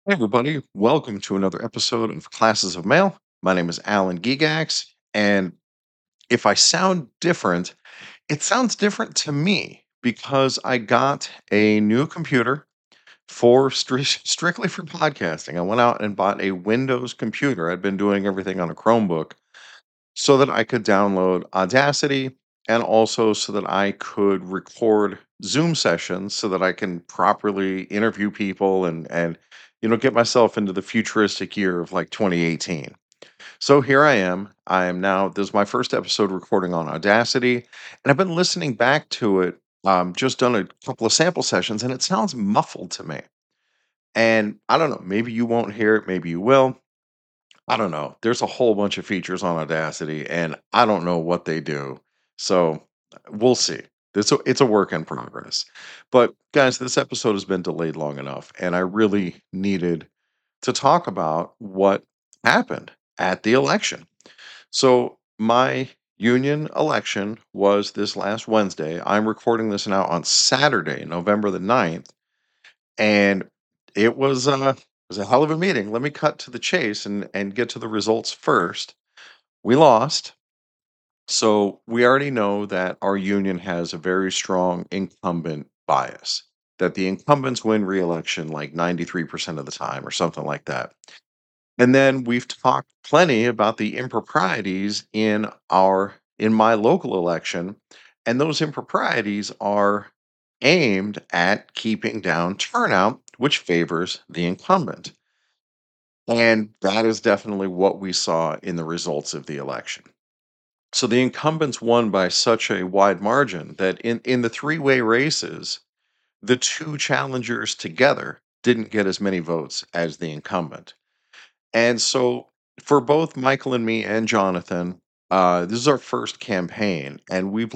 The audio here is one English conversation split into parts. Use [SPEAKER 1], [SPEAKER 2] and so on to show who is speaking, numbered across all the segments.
[SPEAKER 1] Hey, everybody. Welcome to another episode of Classes of Mail. My name is Alan Gigax. And if I sound different, it sounds different to me because I got a new computer for strictly for podcasting. I went out and bought a Windows computer. I'd been doing everything on a Chromebook so that I could download Audacity and also so that I could record Zoom sessions so that I can properly interview people and get myself into the futuristic year of like 2018. So here I am. I am now this is my first episode recording on Audacity, and I've been listening back to it. Just done a couple of sample sessions, and it sounds muffled to me. And I don't know, maybe you won't hear it, maybe you will. I don't know. There's a whole bunch of features on Audacity, and I don't know what they do. So we'll see. It's a work in progress. But guys, this episode has been delayed long enough, and I really needed to talk about what happened at the election. So my union election was this last Wednesday. I'm recording this now on Saturday, November the 9th, and it was a hell of a meeting. Let me cut to the chase and get to the results first. We lost. So we already know that our union has a very strong incumbent bias, that the incumbents win re-election like 93% of the time or something like that. And then we've talked plenty about the improprieties in my local election, and those improprieties are aimed at keeping down turnout, which favors the incumbent. And that is definitely what we saw in the results of the election. So the incumbents won by such a wide margin that in the three-way races, the two challengers together didn't get as many votes as the incumbent. And so for both Michael and me and Jonathan, this is our first campaign, and we've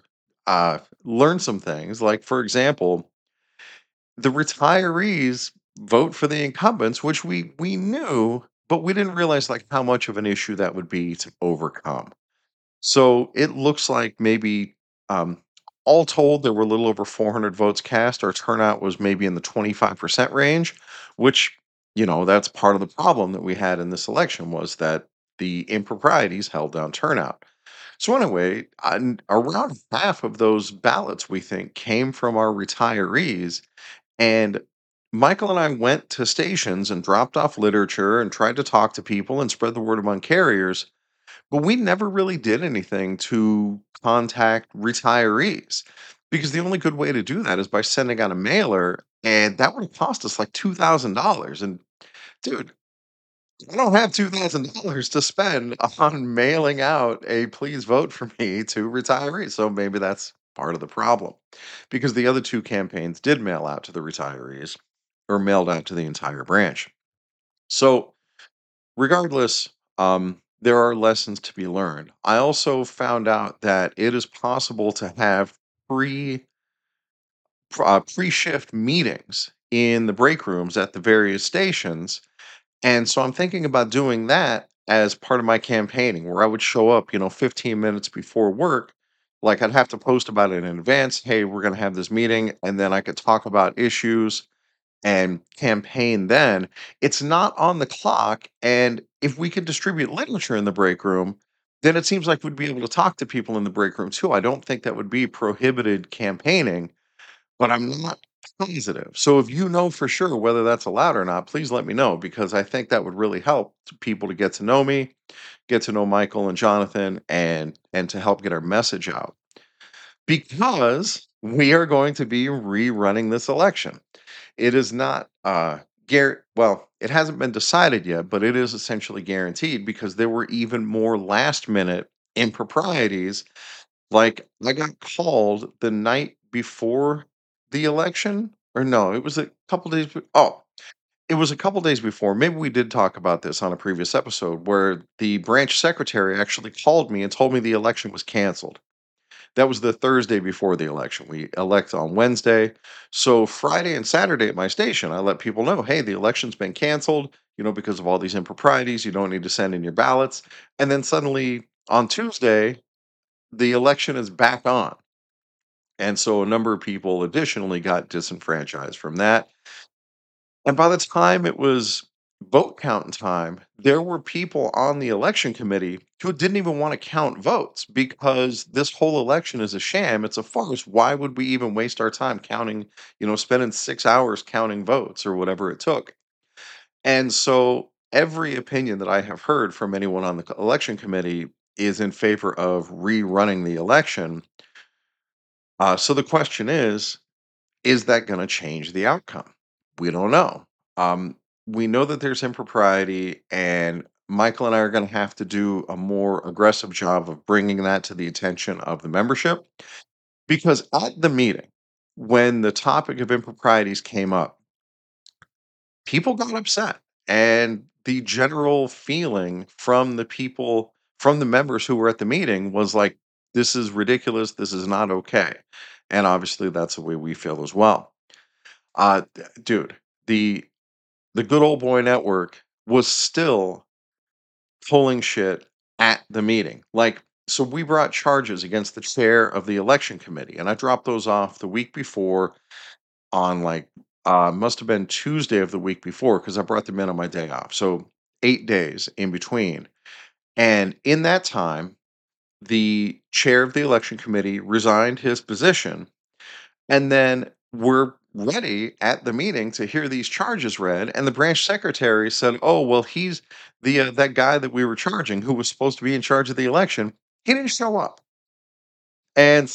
[SPEAKER 1] learned some things. Like, for example, the retirees vote for the incumbents, which we knew, but we didn't realize like how much of an issue that would be to overcome. So it looks like maybe um, all told, there were a little over 400 votes cast. Our turnout was maybe in the 25% range, which, that's part of the problem that we had in this election was that the improprieties held down turnout. So, anyway, around half of those ballots, we think, came from our retirees. And Michael and I went to stations and dropped off literature and tried to talk to people and spread the word among carriers, but we never really did anything to contact retirees because the only good way to do that is by sending out a mailer, and that would have cost us like $2,000. And dude, I don't have $2,000 to spend on mailing out a please vote for me to retirees. So maybe that's part of the problem because the other two campaigns did mail out to the retirees or mailed out to the entire branch. So regardless, there are lessons to be learned. I also found out that it is possible to have pre pre-shift meetings in the break rooms at the various stations, and so I'm thinking about doing that as part of my campaigning, where I would show up, 15 minutes before work. Like I'd have to post about it in advance. Hey, we're going to have this meeting, and then I could talk about issues and campaign then. It's not on the clock. And if we could distribute literature in the break room, then it seems like we'd be able to talk to people in the break room too. I don't think that would be prohibited campaigning, but I'm not positive. So if you know for sure whether that's allowed or not, please let me know because I think that would really help people to get to know me, get to know Michael and Jonathan, and to help get our message out. Because we are going to be rerunning this election. It is not well, it hasn't been decided yet, but it is essentially guaranteed because there were even more last minute improprieties. Like I got called the night before the election, or no, it was a couple days. Oh, it was a couple days before. Maybe we did talk about this on a previous episode where the branch secretary actually called me and told me the election was canceled. That was the Thursday before the election. We elect on Wednesday. So Friday and Saturday at my station, I let people know, hey, the election's been canceled, because of all these improprieties. You don't need to send in your ballots. And then suddenly on Tuesday, the election is back on. And so a number of people additionally got disenfranchised from that. And by the time it was vote counting time, there were people on the election committee who didn't even want to count votes because this whole election is a sham. It's a farce. Why would we even waste our time counting, spending 6 hours counting votes or whatever it took? And so every opinion that I have heard from anyone on the election committee is in favor of rerunning the election. So the question is that going to change the outcome? We don't know. Um, we know that there's impropriety, and Michael and I are going to have to do a more aggressive job of bringing that to the attention of the membership. Because at the meeting, when the topic of improprieties came up, people got upset. And the general feeling from the people, from the members who were at the meeting was like, this is ridiculous. This is not okay. And obviously, that's the way we feel as well. Dude, the the good old boy network was still pulling shit at the meeting. Like, so we brought charges against the chair of the election committee, and I dropped those off the week before on like must have been Tuesday of the week before because I brought them in on my day off. So 8 days in between. And in that time, the chair of the election committee resigned his position. And then we're ready at the meeting to hear these charges read, and the branch secretary said, "Oh, well, he's the that guy that we were charging, who was supposed to be in charge of the election. He didn't show up." And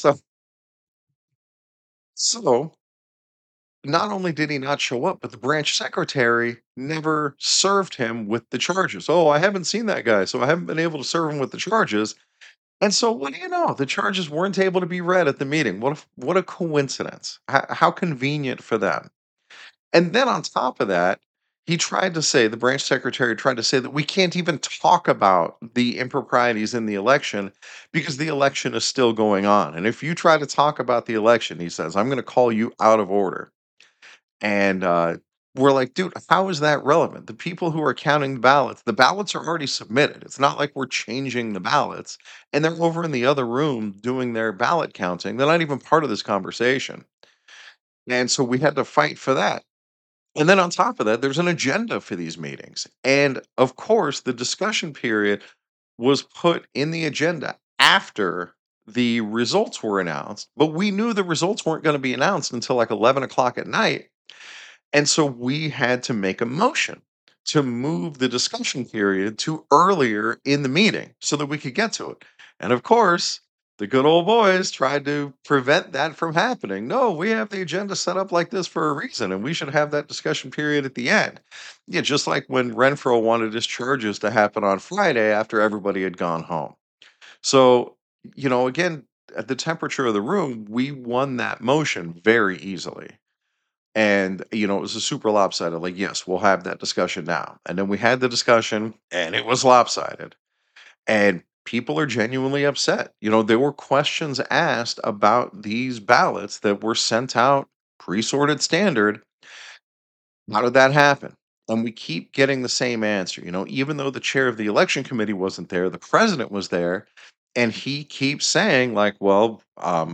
[SPEAKER 1] so not only did he not show up, but the branch secretary never served him with the charges. Oh, I haven't seen that guy, so I haven't been able to serve him with the charges. And so, what do you know? The charges weren't able to be read at the meeting. What a coincidence! How convenient for them. And then on top of that, the branch secretary tried to say that we can't even talk about the improprieties in the election because the election is still going on. And if you try to talk about the election, he says, I'm going to call you out of order. And we're like, dude, how is that relevant? The people who are counting the ballots are already submitted. It's not like we're changing the ballots and they're over in the other room doing their ballot counting. They're not even part of this conversation. And so we had to fight for that. And then on top of that, there's an agenda for these meetings. And of course, the discussion period was put in the agenda after the results were announced, but we knew the results weren't going to be announced until like 11 o'clock at night. And so we had to make a motion to move the discussion period to earlier in the meeting so that we could get to it. And of course, the good old boys tried to prevent that from happening. No, we have the agenda set up like this for a reason, and we should have that discussion period at the end. Yeah, just like when Renfro wanted his charges to happen on Friday after everybody had gone home. So, again, at the temperature of the room, we won that motion very easily. And, it was a super lopsided, like, yes, we'll have that discussion now. And then we had the discussion and it was lopsided. And people are genuinely upset. There were questions asked about these ballots that were sent out pre-sorted standard. How did that happen? And we keep getting the same answer. Even though the chair of the election committee wasn't there, the president was there. And he keeps saying, like, well,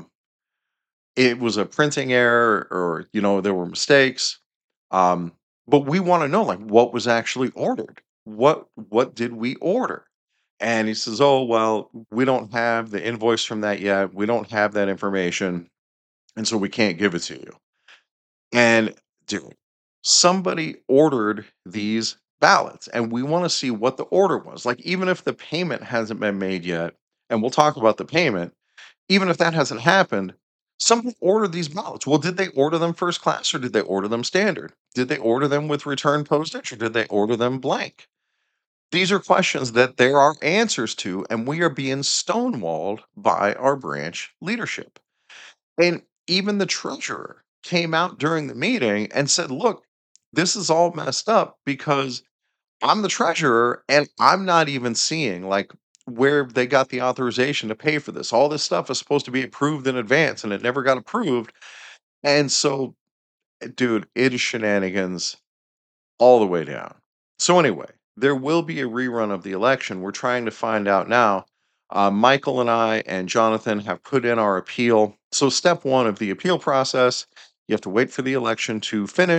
[SPEAKER 1] it was a printing error or, there were mistakes. Um, but we want to know like what was actually ordered. What did we order? And he says, "Oh, well, we don't have the invoice from that yet. We don't have that information, and so we can't give it to you." And dude, somebody ordered these ballots, and we want to see what the order was. Like, even if the payment hasn't been made yet, and we'll talk about the payment, even if that hasn't happened, someone ordered these ballots. Well, did they order them first class or did they order them standard? Did they order them with return postage or did they order them blank? These are questions that there are answers to, and we are being stonewalled by our branch leadership. And even the treasurer came out during the meeting and said, look, this is all messed up because I'm the treasurer and I'm not even seeing like where they got the authorization to pay for this. All this stuff is supposed to be approved in advance and it never got approved. And so, dude, it is shenanigans all the way down. So, anyway, there will be a rerun of the election. We're trying to find out now. Michael and I and Jonathan have put in our appeal. So, step one of the appeal process, you have to wait for the election to finish.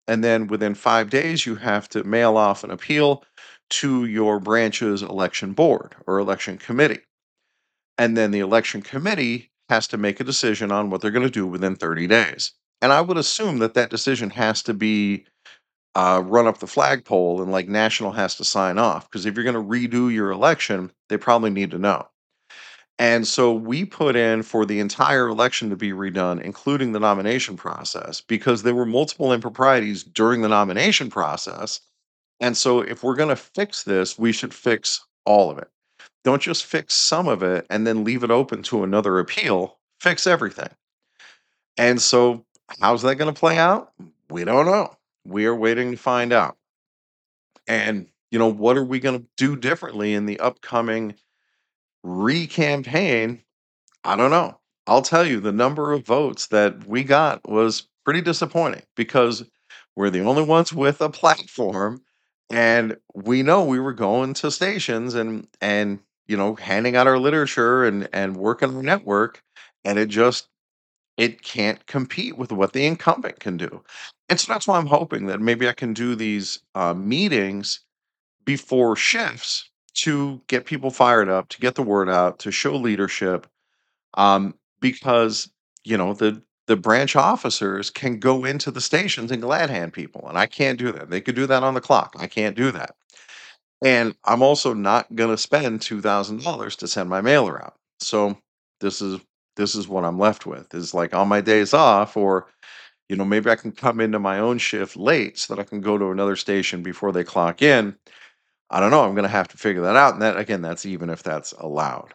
[SPEAKER 1] And then within 5 days, you have to mail off an appeal to your branch's election board or election committee. And then the election committee has to make a decision on what they're going to do within 30 days. And I would assume that that decision has to be run up the flagpole and like national has to sign off because if you're going to redo your election, they probably need to know. And so we put in for the entire election to be redone, including the nomination process, because there were multiple improprieties during the nomination process. And so if we're going to fix this, we should fix all of it. Don't just fix some of it and then leave it open to another appeal. Fix everything. And so, how's that going to play out? We don't know. We are waiting to find out. And, what are we going to do differently in the upcoming re-campaign? I don't know. I'll tell you, the number of votes that we got was pretty disappointing because we're the only ones with a platform, and we know we were going to stations and handing out our literature and working our network, and it can't compete with what the incumbent can do. And so that's why I'm hoping that maybe I can do these meetings before shifts to get people fired up, to get the word out, to show leadership, because the branch officers can go into the stations and glad hand people, and I can't do that. They could do that on the clock. I can't do that, and I'm also not going to spend $2,000 to send my mailer out. So this is this is what I'm left with. Is like on my days off, or maybe I can come into my own shift late so that I can go to another station before they clock in. I don't know. I'm going to have to figure that out, and that again, that's even if that's allowed.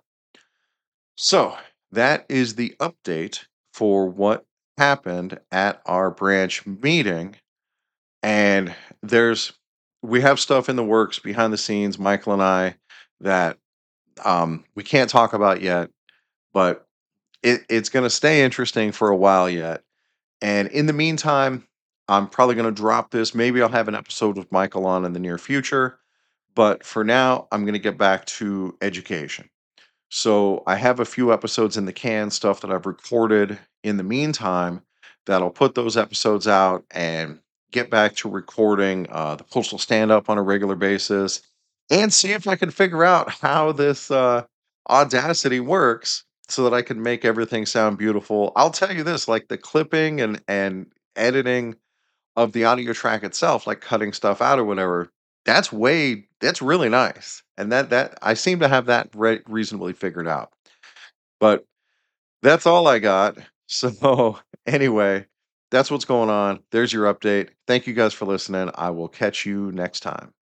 [SPEAKER 1] So that is the update for what happened at our branch meeting. And we have stuff in the works behind the scenes, Michael and I, that we can't talk about yet, but it's going to stay interesting for a while yet. And in the meantime, I'm probably going to drop this. Maybe I'll have an episode with Michael on in the near future. But for now, I'm going to get back to education. So I have a few episodes in the can, stuff that I've recorded in the meantime, that I'll put those episodes out and get back to recording the postal stand up on a regular basis and see if I can figure out how this Audacity works so that I can make everything sound beautiful. I'll tell you this, like the clipping and editing of the audio track itself, like cutting stuff out or whatever, that's really nice. And that I seem to have that reasonably figured out. But that's all I got. So anyway, that's what's going on. There's your update. Thank you guys for listening. I will catch you next time.